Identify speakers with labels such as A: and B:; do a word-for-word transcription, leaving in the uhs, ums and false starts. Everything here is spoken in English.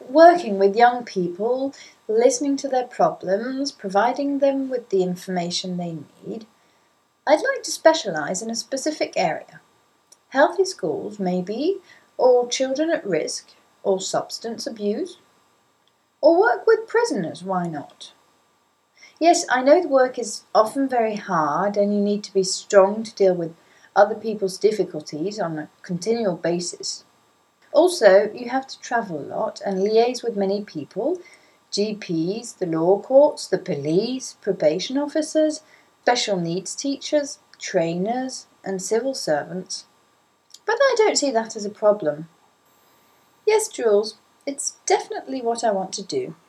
A: working with young people, listening to their problems, providing them with the information they need. I'd like to specialise in a specific area. Healthy schools, maybe, or children at risk, or substance abuse. Or work with prisoners, why not? Yes, I know the work is often very hard and you need to be strong to deal with other people's difficulties on a continual basis. Also, you have to travel a lot and liaise with many people, G Ps, the law courts, the police, probation officers, special needs teachers, trainers, and civil servants. But I don't see that as a problem. Yes, Jules, it's definitely what I want to do.